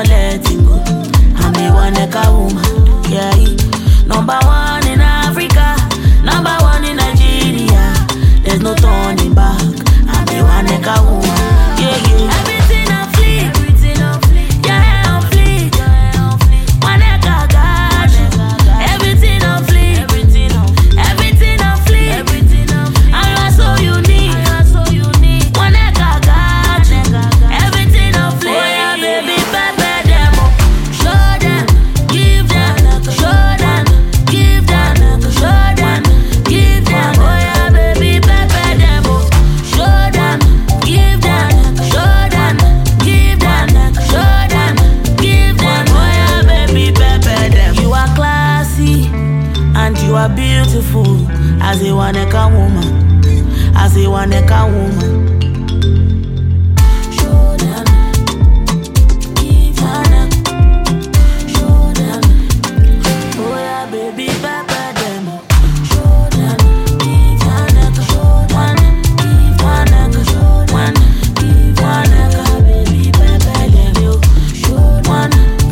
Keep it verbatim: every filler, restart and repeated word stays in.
letting go. I'm a one neka woman, yeah. Number one in Africa, number one in Nigeria. There's no turning back. I'm a one neka woman, yeah, yeah. Everything I flee, everything I flee, yeah, I'm flee, one neka got you. Everything I flee, everything I flee, everything I flee. I am so unique, so unique. One neka got you. Everything I flee, oh yeah, baby, baby, them, show them, give them, show them, give them, show them, give them, oh yeah, baby, baby, them, show them, give them, show them, give them, show them, give them, oh yeah, baby, baby, them. You are classy and you are beautiful as a one neka woman, as a one neka woman.